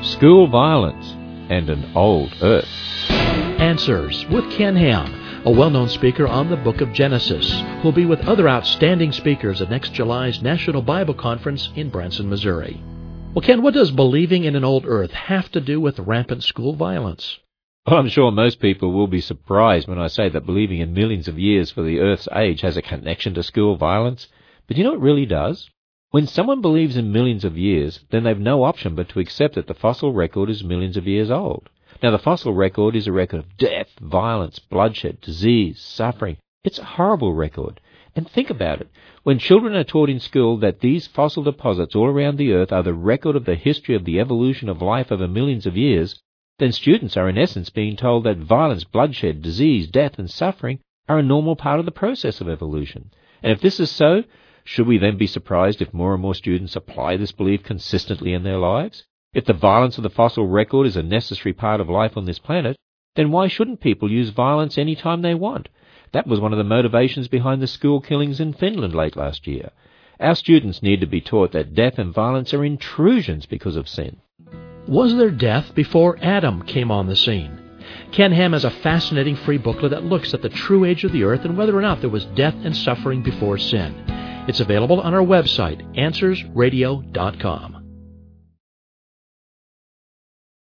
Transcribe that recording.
school violence, and an old earth. Answers with Ken Ham, a well-known speaker on the book of Genesis, who'll be with other outstanding speakers at next July's National Bible Conference in Branson, Missouri. Well, Ken, what does believing in an old earth have to do with rampant school violence? Well, I'm sure most people will be surprised when I say that believing in millions of years for the Earth's age has a connection to school violence. But you know it really does? When someone believes in millions of years, then they've no option but to accept that the fossil record is millions of years old. Now, the fossil record is a record of death, violence, bloodshed, disease, suffering. It's a horrible record. And think about it. When children are taught in school that these fossil deposits all around the Earth are the record of the history of the evolution of life over millions of years, then students are in essence being told that violence, bloodshed, disease, death, and suffering are a normal part of the process of evolution. And if this is so, should we then be surprised if more and more students apply this belief consistently in their lives? If the violence of the fossil record is a necessary part of life on this planet, then why shouldn't people use violence any time they want? That was one of the motivations behind the school killings in Finland late last year. Our students need to be taught that death and violence are intrusions because of sin. Was there death before Adam came on the scene? Ken Ham has a fascinating free booklet that looks at the true age of the earth and whether or not there was death and suffering before sin. It's available on our website, AnswersRadio.com.